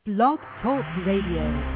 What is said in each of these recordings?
Blog Talk Radio.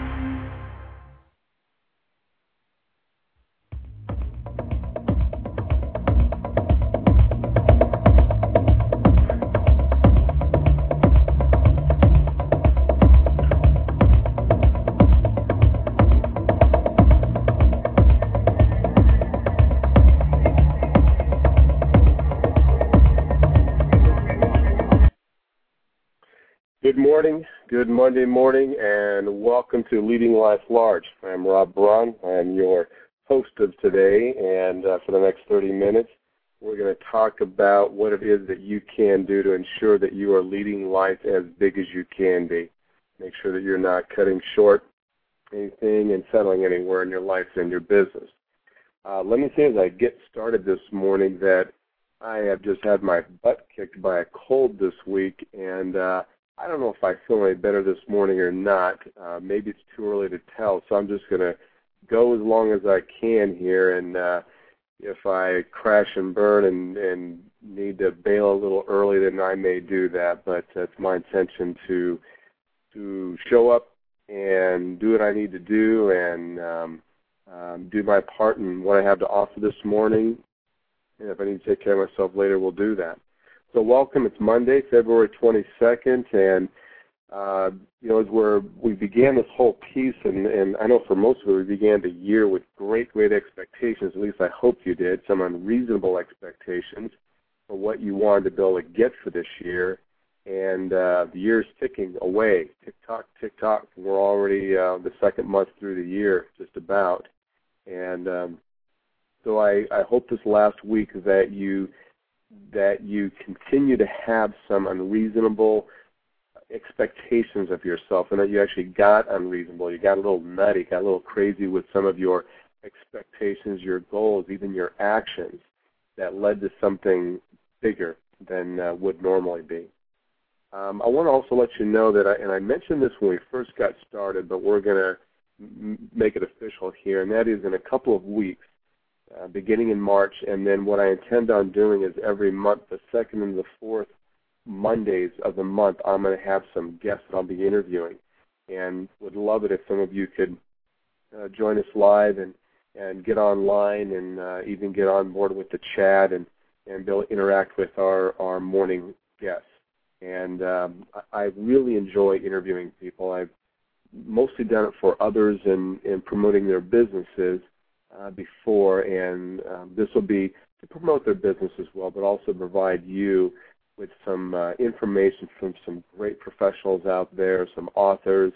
Good morning, good Monday morning, and welcome to Leading Life Large. I'm Rob Braun. I'm your host of today, and for the next 30 minutes, we're going to talk about what it is that you can do to ensure that you are leading life as big as you can be. Make sure that you're not cutting short anything and settling anywhere in your life and your business. Let me say as I get started this morning that I have just had my butt kicked by a cold this week, and I don't know if I feel any better this morning or not. Maybe it's too early to tell, so I'm just going to go as long as I can here, and if I crash and burn and need to bail a little early, then I may do that, but it's my intention to show up and do what I need to do and do my part in what I have to offer this morning, and if I need to take care of myself later, we'll do that. So welcome. It's Monday, February 22nd, and as we began this whole piece, and I know for most of it, we began the year with great expectations. At least I hope you did. Some unreasonable expectations for what you wanted to be able to get for this year, and the year's ticking away. Tick tock, tick tock. We're already the second month through the year, just about, and so I hope this last week that you continue to have some unreasonable expectations of yourself, and that you actually got unreasonable. You got a little nutty, got a little crazy with some of your expectations, your goals, even your actions that led to something bigger than would normally be. I want to also let you know that, I mentioned this when we first got started, but we're going to make it official here, and that is in a couple of weeks, beginning in March, and then what I intend on doing is every month, the second and the fourth Mondays of the month, I'm going to have some guests that I'll be interviewing, and would love it if some of you could join us live and get online and even get on board with the chat and be able to interact with our morning guests. And I really enjoy interviewing people. I've mostly done it for others in promoting their businesses before, and this will be to promote their business as well, but also provide you with some information from some great professionals out there, some authors,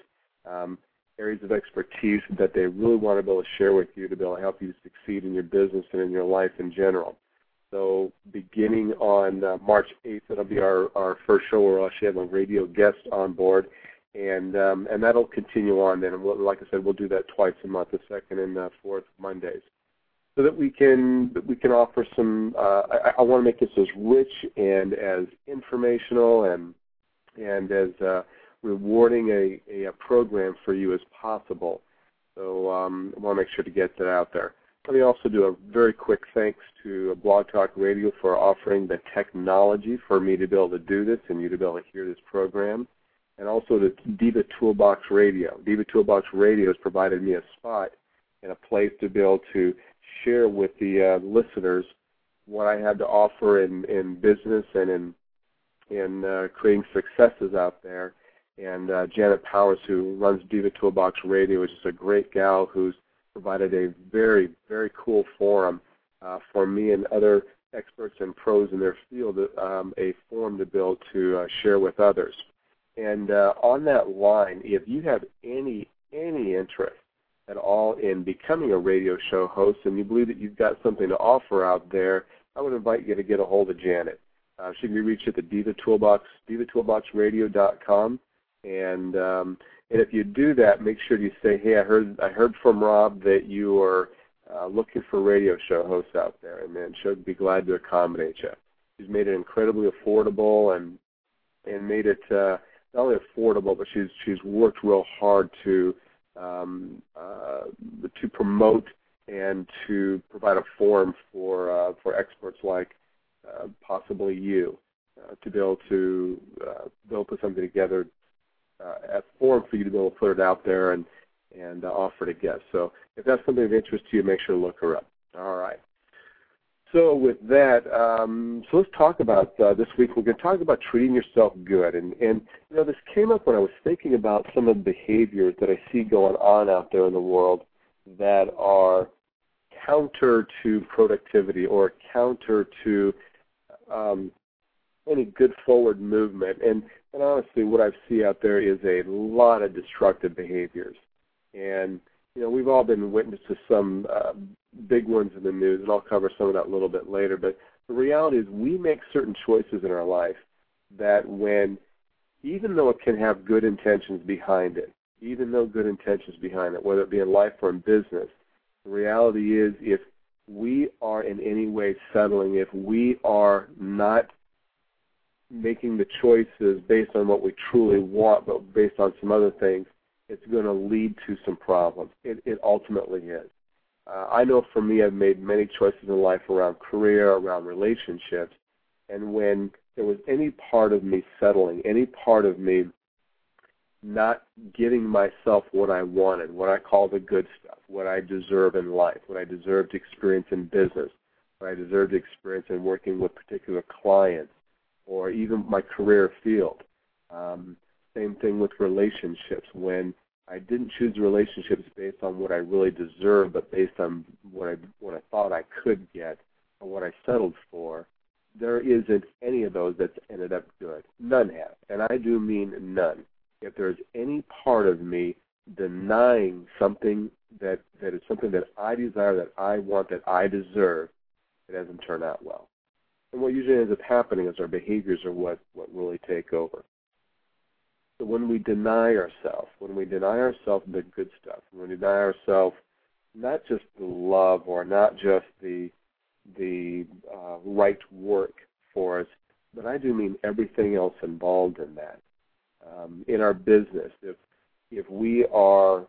areas of expertise that they really want to be able to share with you to be able to help you succeed in your business and in your life in general. So beginning on March 8th, it'll be our first show where we'll actually have a radio guest on board. And that'll continue on then. And like I said, we'll do that twice a month, the second and fourth Mondays, so that we can offer some. I want to make this as rich and as informational and as rewarding a program for you as possible. So I want to make sure to get that out there. Let me also do a very quick thanks to Blog Talk Radio for offering the technology for me to be able to do this and you to be able to hear this program. And also to Diva Toolbox Radio. Diva Toolbox Radio has provided me a spot and a place to be able to share with the listeners what I have to offer in business and in creating successes out there. And Janet Powers, who runs Diva Toolbox Radio, is just a great gal who's provided a very, very cool forum for me and other experts and pros in their field, a forum to be able to share with others. And on that line, if you have any interest at all in becoming a radio show host and you believe that you've got something to offer out there, I would invite you to get a hold of Janet. She can be reached at the Diva Toolbox, divatoolboxradio.com. And if you do that, make sure you say, hey, I heard from Rob that you are looking for radio show hosts out there, and then she'll be glad to accommodate you. She's made it incredibly affordable and made it not only affordable, but she's worked real hard to promote and to provide a forum for experts like possibly you to be able to put something together forum for you to be able to put it out there and offer to guests. So if that's something of interest to you, make sure to look her up. All right. So with that, so let's talk about this week. We're going to talk about treating yourself good. And this came up when I was thinking about some of the behaviors that I see going on out there in the world that are counter to productivity or counter to any good forward movement. And honestly, what I see out there is a lot of destructive behaviors. And, we've all been witness to some big ones in the news, and I'll cover some of that a little bit later. But the reality is we make certain choices in our life that even though it can have good intentions behind it, whether it be in life or in business, the reality is if we are in any way settling, if we are not making the choices based on what we truly want, but based on some other things, it's going to lead to some problems. It ultimately is. I know for me, I've made many choices in life around career, around relationships, and when there was any part of me settling, any part of me not getting myself what I wanted, what I call the good stuff, what I deserve in life, what I deserve to experience in business, what I deserve to experience in working with particular clients, or even my career field. Same thing with relationships. When I didn't choose relationships based on what I really deserved, but based on what I thought I could get or what I settled for, there isn't any of those that's ended up good. None have. And I do mean none. If there's any part of me denying something that is something that I desire, that I want, that I deserve, it hasn't turned out well. And what usually ends up happening is our behaviors are what really take over. So when we deny ourselves the good stuff, when we deny ourselves not just the love or not just the right work for us, but I do mean everything else involved in that. In our business, if we are,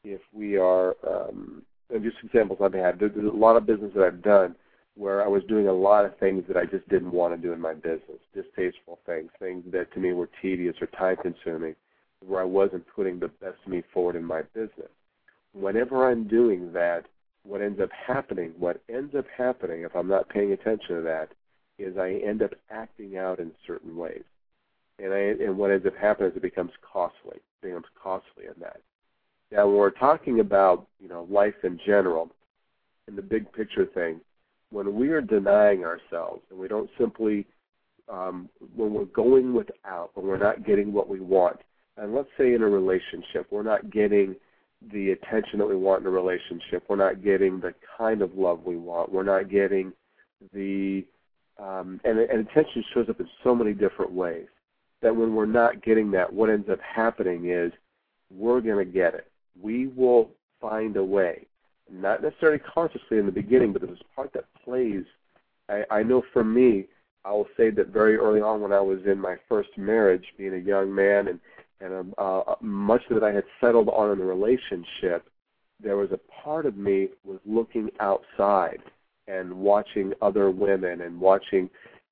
and just examples I've had, there's a lot of business that I've done where I was doing a lot of things that I just didn't want to do in my business, distasteful things that to me were tedious or time-consuming, where I wasn't putting the best of me forward in my business. Whenever I'm doing that, what ends up happening, if I'm not paying attention to that, is I end up acting out in certain ways. And what ends up happening is it becomes costly. in that. Now, when we're talking about, life in general, and the big picture thing, when we are denying ourselves and we don't simply, when we're going without, when we're not getting what we want, and let's say in a relationship, we're not getting the attention that we want in a relationship, we're not getting the kind of love we want, we're not getting the, and attention shows up in so many different ways, that when we're not getting that, what ends up happening is we're going to get it. We will find a way. Not necessarily consciously in the beginning, but there's this part that plays. I know for me, I will say that very early on when I was in my first marriage, being a young man, and much of it I had settled on in the relationship, there was a part of me was looking outside and watching other women and watching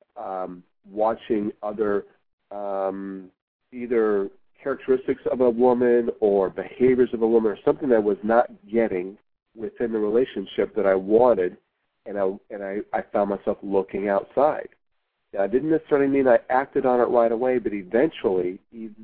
other either characteristics of a woman or behaviors of a woman or something that I was not getting within the relationship that I wanted, and I found myself looking outside. Now, it didn't necessarily mean I acted on it right away, but eventually,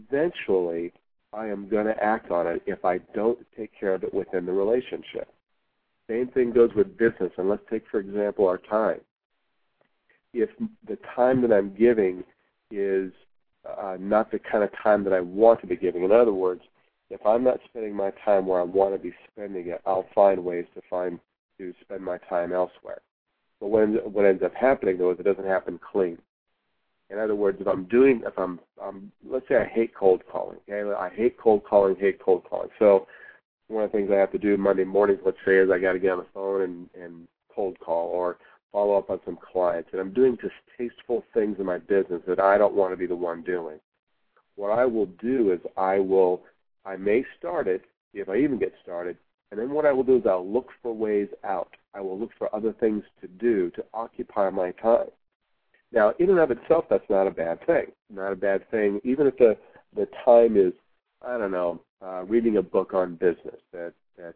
I am going to act on it if I don't take care of it within the relationship. Same thing goes with business, and let's take, for example, our time. If the time that I'm giving is not the kind of time that I want to be giving, in other words, if I'm not spending my time where I want to be spending it, I'll find ways to spend my time elsewhere. But what ends up happening, though, is it doesn't happen clean. In other words, let's say I hate cold calling. Okay? I hate cold calling. So one of the things I have to do Monday mornings, let's say, is I got to get on the phone and cold call or follow up on some clients. And I'm doing distasteful things in my business that I don't want to be the one doing. What I will do is I may start it, if I even get started, and then what I will do is I'll look for ways out. I will look for other things to do to occupy my time. Now, in and of itself, that's not a bad thing. Not a bad thing, even if the time is reading a book on business that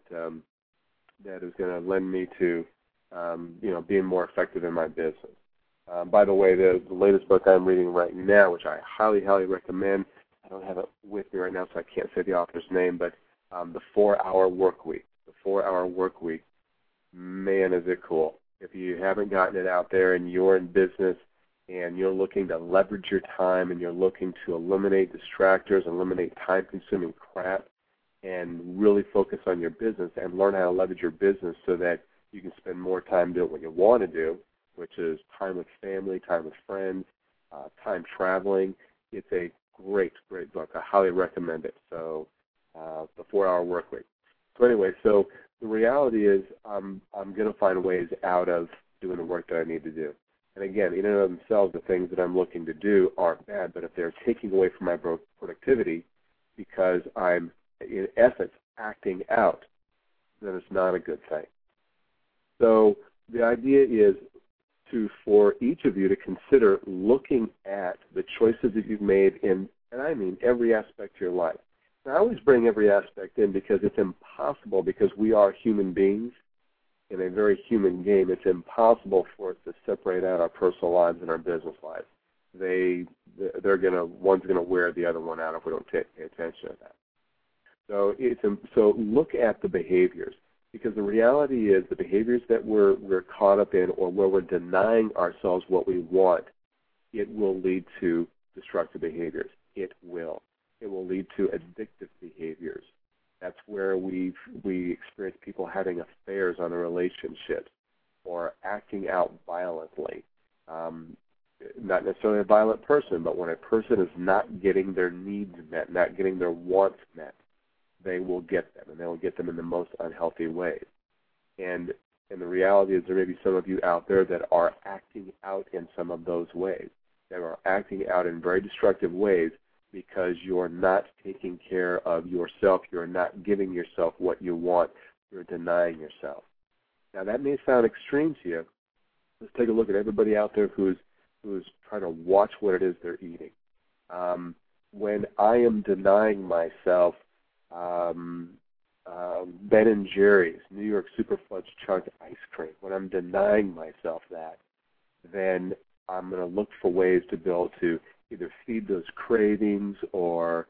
is going to lend me to, being more effective in my business. By the way, the latest book I'm reading right now, which I highly, highly recommend, I don't have it with me right now, so I can't say the author's name, but The 4-Hour Workweek. The 4-Hour Workweek, man, is it cool. If you haven't gotten it out there and you're in business and you're looking to leverage your time and you're looking to eliminate distractors, eliminate time-consuming crap, and really focus on your business and learn how to leverage your business so that you can spend more time doing what you want to do, which is time with family, time with friends, time traveling. It's a great, great book. I highly recommend it. So The 4-Hour Workweek. So anyway, so the reality is I'm going to find ways out of doing the work that I need to do. And again, in and of themselves, the things that I'm looking to do aren't bad, but if they're taking away from my productivity because I'm, in essence, acting out, then it's not a good thing. So the idea is for each of you to consider looking at the choices that you've made and I mean every aspect of your life. Now, I always bring every aspect in because it's impossible, because we are human beings in a very human game. It's impossible for us to separate out our personal lives and our business lives. One's gonna wear the other one out if we don't pay attention to that. So look at the behaviors, because the reality is the behaviors that we're caught up in, or where we're denying ourselves what we want, it will lead to destructive behaviors. It will. It will lead to addictive behaviors. That's where we experience people having affairs on a relationship or acting out violently. Not necessarily a violent person, but when a person is not getting their needs met, not getting their wants met, they will get them, and they will get them in the most unhealthy ways. And the reality is there may be some of you out there that are acting out in some of those ways, that are acting out in very destructive ways because you're not taking care of yourself. You're not giving yourself what you want. You're denying yourself. Now, that may sound extreme to you. Let's take a look at everybody out there who's trying to watch what it is they're eating. When I am denying myself Ben & Jerry's New York Super Fudge Chunk ice cream, when I'm denying myself that, then I'm going to look for ways to be able to either feed those cravings or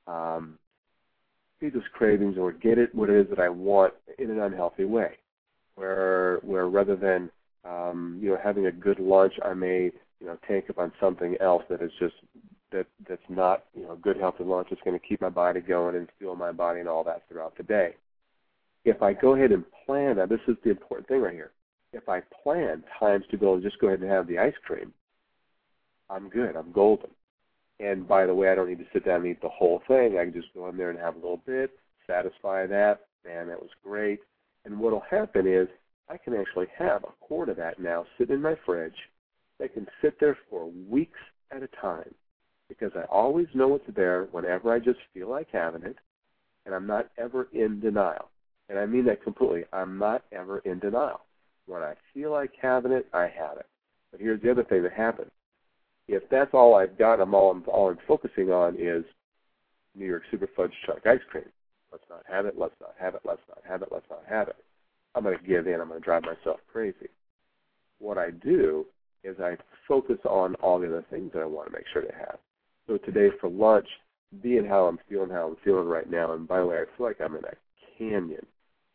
get it what it is that I want in an unhealthy way, where rather than having a good lunch, I may tank up on something else that is just that's not a good healthy lunch. It's going to keep my body going and fuel my body and all that throughout the day. If I go ahead and plan, now this is the important thing right here. If I plan times to just go ahead and have the ice cream, I'm good. I'm golden. And by the way, I don't need to sit down and eat the whole thing. I can just go in there and have a little bit, satisfy that. Man, that was great. And what will happen is I can actually have a quart of that now sitting in my fridge. That can sit there for weeks at a time because I always know what's there whenever I just feel like having it, and I'm not ever in denial. And I mean that completely. I'm not ever in denial. When I feel like having it, I have it. But here's the other thing that happens. If that's all I've got, all I'm focusing on is New York Super Fudge Chunk ice cream. Let's not have it, let's not have it, let's not have it, let's not have it. I'm going to give in. I'm going to drive myself crazy. What I do is I focus on all the other things that I want to make sure to have. So today for lunch, being how I'm feeling right now, and by the way, I feel like I'm in a canyon.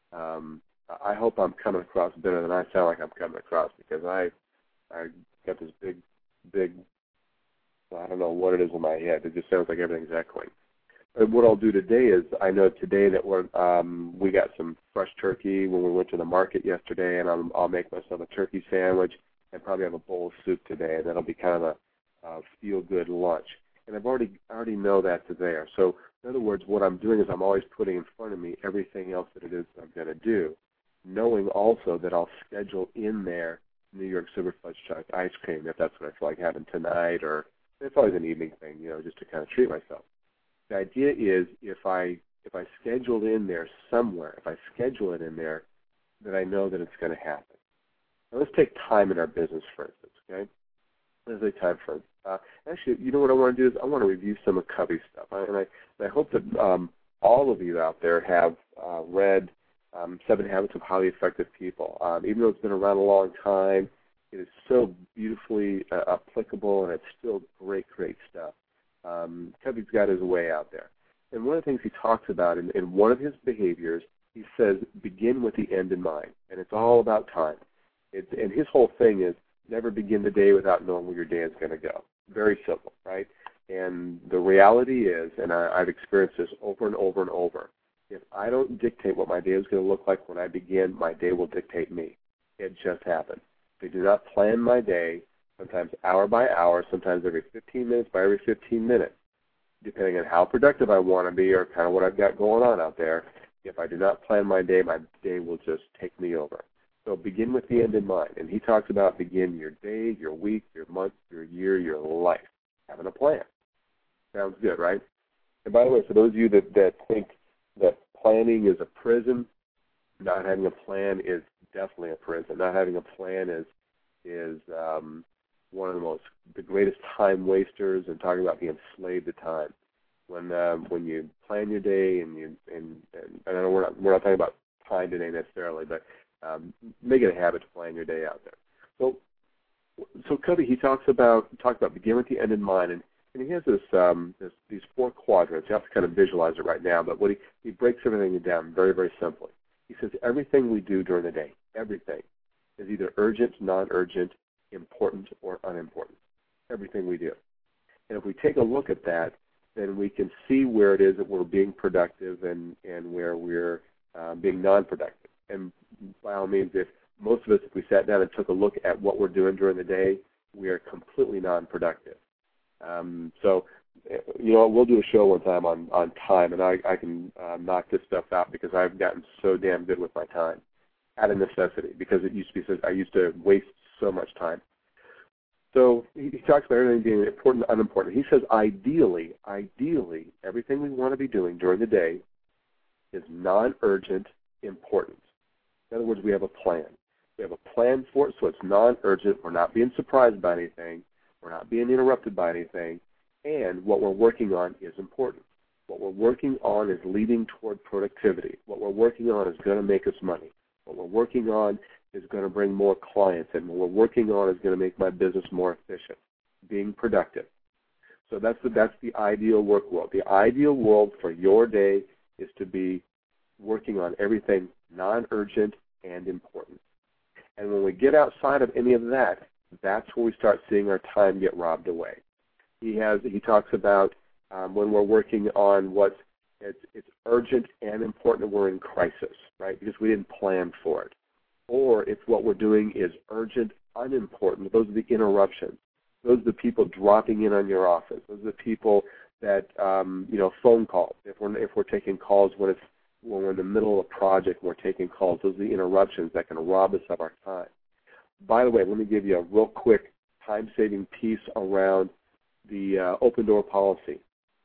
I hope I'm coming across better than I sound like I'm coming across, because I got this big, I don't know what it is in my head. It just sounds like everything's echoing. But what I'll do today is, I know today that we got some fresh turkey when we went to the market yesterday, and I'll make myself a turkey sandwich and probably have a bowl of soup today, and that'll be kind of a feel-good lunch. And I already know that's there. So in other words, what I'm doing is I'm always putting in front of me everything else that it is that I'm going to do, knowing also that I'll schedule in there New York Super Fudge Chunk ice cream if that's what I feel like having tonight, or it's always an evening thing, just to kind of treat myself. The idea is if I schedule in there somewhere, if I schedule it in there, that I know that it's going to happen. Now let's take time in our business, for instance, okay? Let's take time for Actually, you know what I want to do is I want to review some of Covey's stuff. And I hope that all of you out there have read 7 Habits of Highly Effective People. Even though it's been around a long time, it is so beautifully applicable, and it's still great stuff. Covey's got his way out there. And one of the things he talks about in one of his behaviors, he says, begin with the end in mind. And it's all about time. And his whole thing is never begin the day without knowing where your day is going to go. Very simple, right? And the reality is, and I've experienced this over and over and over, if I don't dictate what my day is going to look like when I begin, my day will dictate me. It just happens. If I do not plan my day, sometimes hour by hour, sometimes every 15 minutes by every 15 minutes, depending on how productive I want to be or kind of what I've got going on out there, if I do not plan my day will just take me over. So begin with the end in mind. And he talks about begin your day, your week, your month, your year, your life, having a plan. Sounds good, right? And by the way, for those of you that think that planning is a prison, not having a plan is definitely a prison. Not having a plan is one of the greatest time wasters, and talking about being enslaved to time. When you plan your day and I know we're not talking about time today necessarily, but make it a habit to plan your day out there. So Covey, he talks about begin with the end in mind, and he has these 4 quadrants. You have to kind of visualize it right now, but he breaks everything down very, very simply. He says everything we do during the day, everything, is either urgent, non-urgent, important, or unimportant. Everything we do. And if we take a look at that, then we can see where it is that we're being productive and where we're being non-productive. And by all means, if we sat down and took a look at what we're doing during the day, we are completely non-productive. So, we'll do a show one time on time, and I can knock this stuff out because I've gotten so damn good with my time out of necessity, because I used to waste so much time. So he talks about everything being important and unimportant. He says ideally, everything we want to be doing during the day is non-urgent, important. In other words, we have a plan. We have a plan for it, so it's non-urgent. We're not being surprised by anything. We're not being interrupted by anything. And what we're working on is important. What we're working on is leading toward productivity. What we're working on is going to make us money. What we're working on is going to bring more clients in. What we're working on is going to make my business more efficient, being productive. So that's the ideal work world. The ideal world for your day is to be working on everything non-urgent and important. And when we get outside of any of that, that's when we start seeing our time get robbed away. He talks about when we're working on it's urgent and important, we're in crisis, right? Because we didn't plan for it. Or if what we're doing is urgent, unimportant, those are the interruptions. Those are the people dropping in on your office. Those are the people that, phone calls. If we're taking calls when we're in the middle of a project and we're taking calls, those are the interruptions that can rob us of our time. By the way, let me give you a real quick time-saving piece around the open door policy.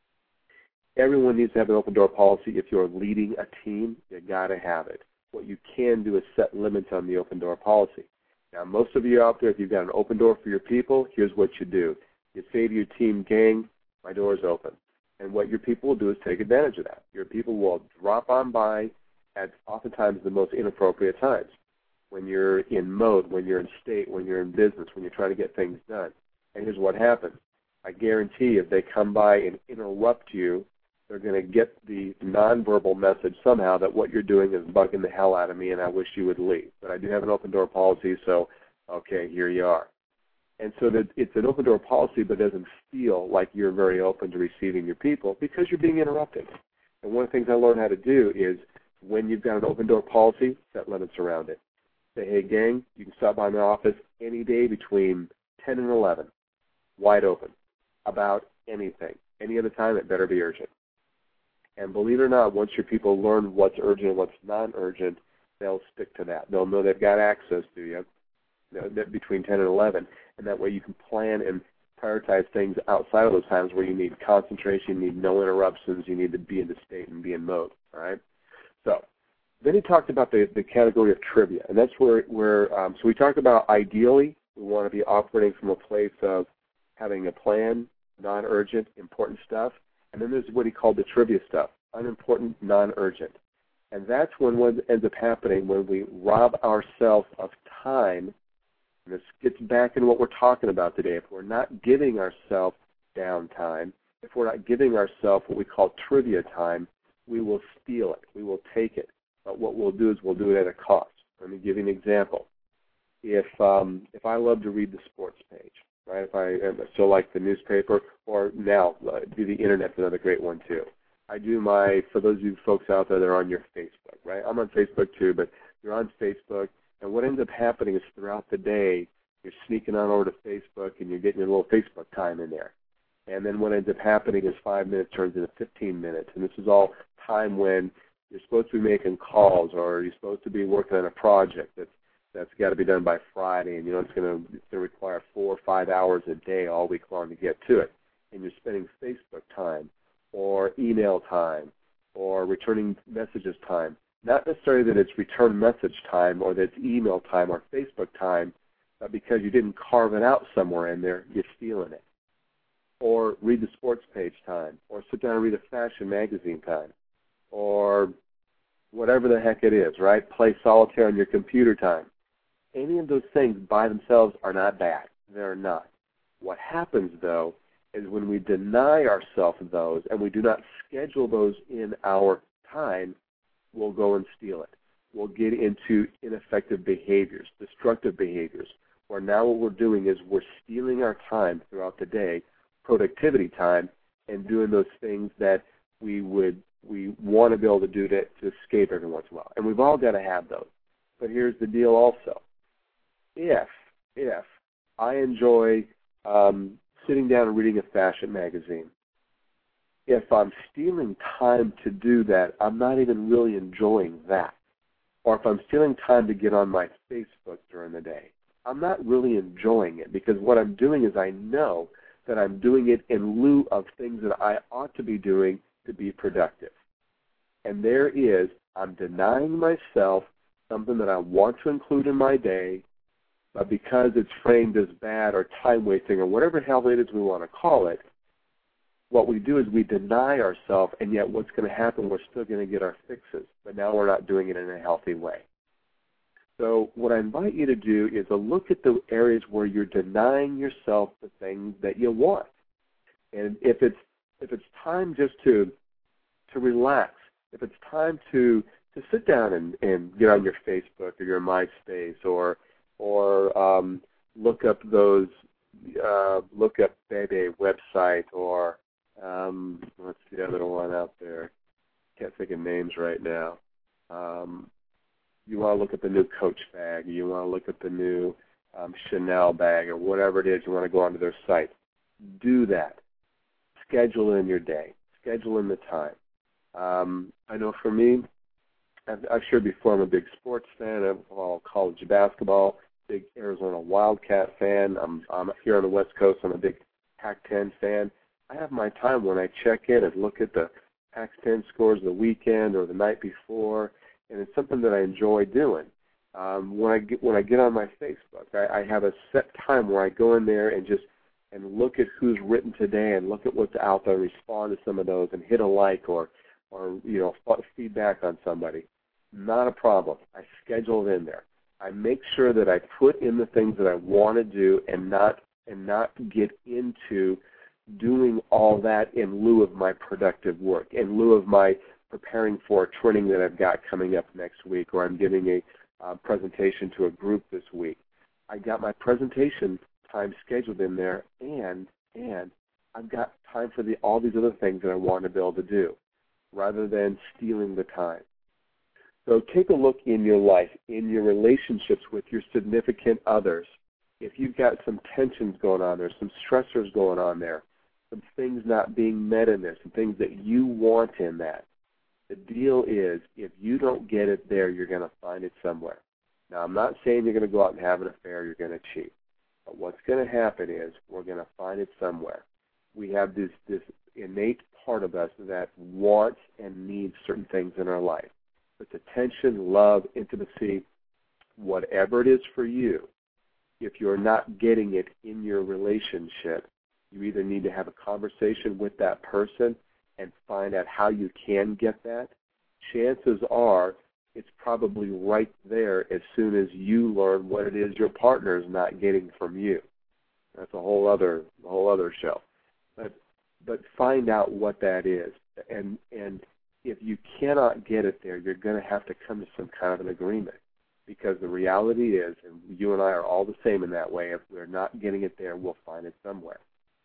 Everyone needs to have an open door policy. If you're leading a team, you got to have it. What you can do is set limits on the open door policy. Now, most of you out there, if you've got an open door for your people, here's what you do. You say to your team, gang, my door is open. And what your people will do is take advantage of that. Your people will drop on by at oftentimes the most inappropriate times. When you're in mode, when you're in state, when you're in business, when you're trying to get things done. And here's what happens. I guarantee if they come by and interrupt you, they're going to get the nonverbal message somehow that what you're doing is bugging the hell out of me and I wish you would leave. But I do have an open door policy, so, okay, here you are. And so that it's an open door policy but doesn't feel like you're very open to receiving your people because you're being interrupted. And one of the things I learned how to do is when you've got an open door policy, set limits around it. Say, hey, gang, you can stop by my office any day between 10 and 11, wide open, about anything. Any other time, it better be urgent. And believe it or not, once your people learn what's urgent and what's non-urgent, they'll stick to that. They'll know they've got access to you between 10 and 11, and that way you can plan and prioritize things outside of those times where you need concentration, you need no interruptions, you need to be in the state and be in mode, all right? So then he talked about the category of trivia, and that's where so we talked about ideally we want to be operating from a place of having a plan, non-urgent, important stuff. And then there's what he called the trivia stuff, unimportant, non-urgent. And that's when what ends up happening when we rob ourselves of time. And this gets back into what we're talking about today. If we're not giving ourselves downtime, if we're not giving ourselves what we call trivia time, we will steal it. We will take it. But what we'll do is we'll do it at a cost. Let me give you an example. If I love to read the sports page, right? If I still like the newspaper, or now do the internet's another great one too. I do for those of you folks out there that are on your Facebook, right? I'm on Facebook too, but you're on Facebook, and what ends up happening is throughout the day, you're sneaking on over to Facebook and you're getting your little Facebook time in there. And then what ends up happening is 5 minutes turns into 15 minutes, and this is all time when you're supposed to be making calls, or you're supposed to be working on a project that's got to be done by Friday, and it's going to require 4 or 5 hours a day all week long to get to it. And you're spending Facebook time, or email time, or returning messages time. Not necessarily that it's return message time or that it's email time or Facebook time, but because you didn't carve it out somewhere in there, you're stealing it. Or read the sports page time, or sit down and read a fashion magazine time, or whatever the heck it is, right? Play solitaire on your computer time. Any of those things by themselves are not bad. They're not. What happens, though, is when we deny ourselves those and we do not schedule those in our time, we'll go and steal it. We'll get into ineffective behaviors, destructive behaviors, where now what we're doing is we're stealing our time throughout the day, productivity time, and doing those things that we want to be able to do to escape every once in a while. And we've all got to have those. But here's the deal also. If I enjoy sitting down and reading a fashion magazine, if I'm stealing time to do that, I'm not even really enjoying that. Or if I'm stealing time to get on my Facebook during the day, I'm not really enjoying it, because what I'm doing is I know that I'm doing it in lieu of things that I ought to be doing to be productive. And I'm denying myself something that I want to include in my day, but because it's framed as bad or time-wasting or whatever the hell it is we want to call it, what we do is we deny ourselves, and yet what's going to happen, we're still going to get our fixes, but now we're not doing it in a healthy way. So what I invite you to do is to look at the areas where you're denying yourself the things that you want. And if it's time just to relax, if it's time to sit down and get on your Facebook or your MySpace or look up Bebe website, or what's the other one out there? Can't think of names right now. You want to look at the new Coach bag, you want to look at the new Chanel bag, or whatever it is, you want to go onto their site. Do that. Schedule in your day. Schedule in the time. I know for me, I've shared before, I'm a big sports fan of all college basketball, big Arizona Wildcat fan. I'm here on the West Coast. I'm a big Pac-10 fan. I have my time when I check in and look at the Pac-10 scores the weekend or the night before, and it's something that I enjoy doing. When I get on my Facebook, I have a set time where I go in there and look at who's written today and look at what's out there, respond to some of those, and hit a like or feedback on somebody. Not a problem. I schedule it in there. I make sure that I put in the things that I want to do and not get into doing all that in lieu of my productive work, in lieu of my preparing for a training that I've got coming up next week, or I'm giving a presentation to a group this week. I got my presentation time scheduled in there, and I've got time for all these other things that I want to be able to do, rather than stealing the time. So take a look in your life, in your relationships with your significant others. If you've got some tensions going on there, some stressors going on there, some things not being met in there, some things that you want in that, the deal is, if you don't get it there, you're going to find it somewhere. Now, I'm not saying you're going to go out and have an affair, you're going to cheat. But what's going to happen is we're going to find it somewhere. We have this innate part of us that wants and needs certain things in our life. It's attention, love, intimacy, whatever it is for you. If you're not getting it in your relationship, You either need to have a conversation with that person and find out how you can get that. Chances are it's probably right there as soon as you learn what it is your partner is not getting from you. That's a whole other show. But find out what that is. And if you cannot get it there, you're going to have to come to some kind of an agreement. Because the reality is, and you and I are all the same in that way, if we're not getting it there, we'll find it somewhere.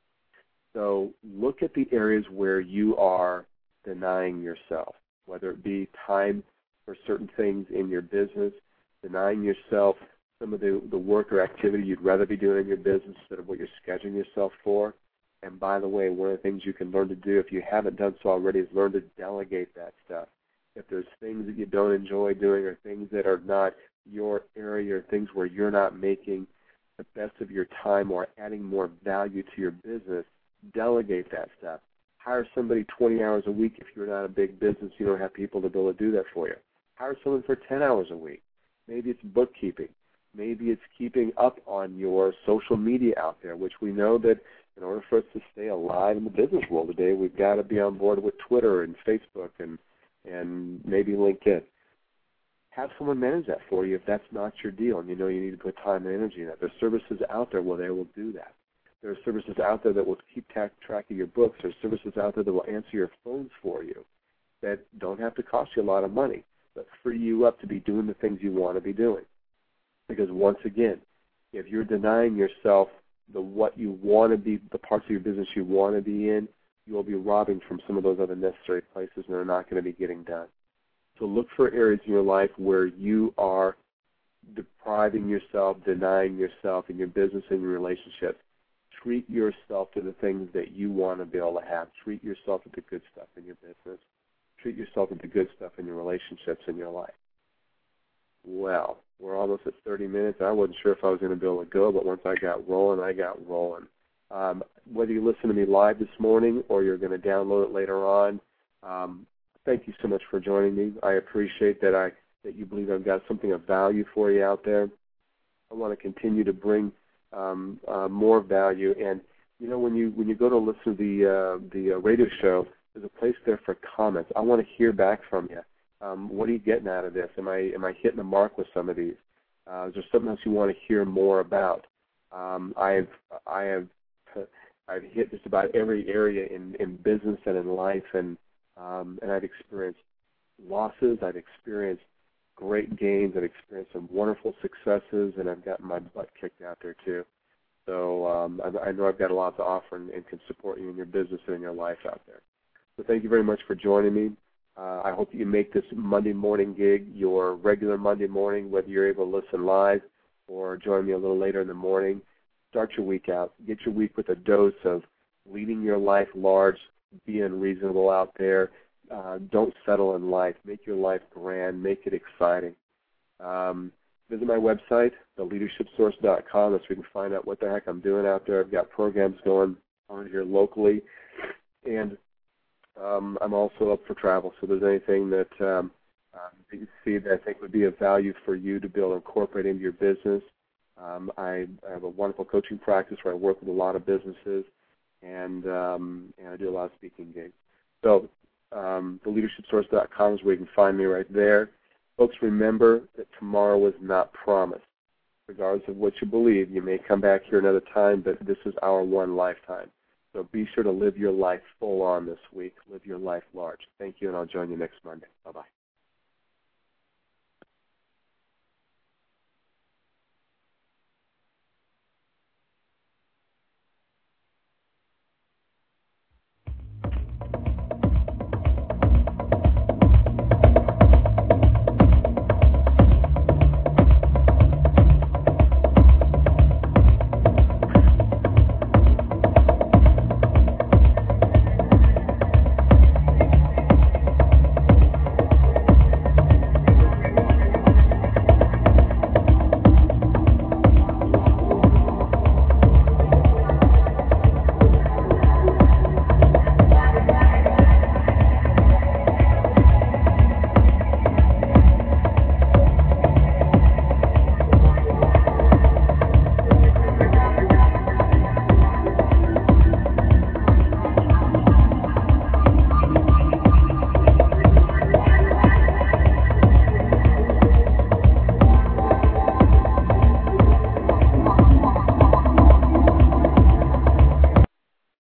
So look at the areas where you are denying yourself, whether it be time for certain things in your business, denying yourself some of the work or activity you'd rather be doing in your business instead of what you're scheduling yourself for. And by the way, one of the things you can learn to do, if you haven't done so already, is learn to delegate that stuff. If there's things that you don't enjoy doing or things that are not your area or things where you're not making the best of your time or adding more value to your business, delegate that stuff. Hire somebody 20 hours a week if you're not a big business. You don't have people to be able to do that for you. Hire someone for 10 hours a week. Maybe it's bookkeeping. Maybe it's keeping up on your social media out there, which we know that in order for us to stay alive in the business world today, we've got to be on board with Twitter and Facebook and maybe LinkedIn. Have someone manage that for you if that's not your deal and you know you need to put time and energy in that. There's services out there where they will do that. There are services out there that will keep track of your books. There's services out there that will answer your phones for you that don't have to cost you a lot of money, but free you up to be doing the things you want to be doing. Because once again, if you're denying yourself what you want to be, the parts of your business you want to be in, you will be robbing from some of those other necessary places and they're not going to be getting done. So look for areas in your life where you are depriving yourself, denying yourself in your business and your relationships. Treat yourself to the things that you want to be able to have. Treat yourself to the good stuff in your business. Treat yourself to the good stuff in your relationships in your life. Well, we're almost at 30 minutes. I wasn't sure if I was going to be able to go, but once I got rolling, I got rolling. Whether you listen to me live this morning or you're going to download it later on, thank you so much for joining me. I appreciate that you believe I've got something of value for you out there. I want to continue to bring more value. And you know, when you go to listen to the radio show, there's a place there for comments. I want to hear back from you. What are you getting out of this? Am I hitting the mark with some of these? Is there something else you want to hear more about? I've hit just about every area in business and in life, and I've experienced losses. I've experienced great gains. I've experienced some wonderful successes, and I've gotten my butt kicked out there too. So I know I've got a lot to offer and can support you in your business and in your life out there. So thank you very much for joining me. I hope that you make this Monday morning gig your regular Monday morning, whether you're able to listen live or join me a little later in the morning. Start your week out. Get your week with a dose of leading your life large, being reasonable out there. Don't settle in life. Make your life grand. Make it exciting. Visit my website, theleadershipsource.com. That's where you can find out what the heck I'm doing out there. I've got programs going on here locally. And I'm also up for travel, so if there's anything that you see that I think would be of value for you to be able to incorporate into your business. I have a wonderful coaching practice where I work with a lot of businesses, and I do a lot of speaking gigs. So theleadershipsource.com is where you can find me right there. Folks, remember that tomorrow is not promised. Regardless of what you believe, you may come back here another time, but this is our one lifetime. So be sure to live your life full on this week. Live your life large. Thank you, and I'll join you next Monday. Bye-bye.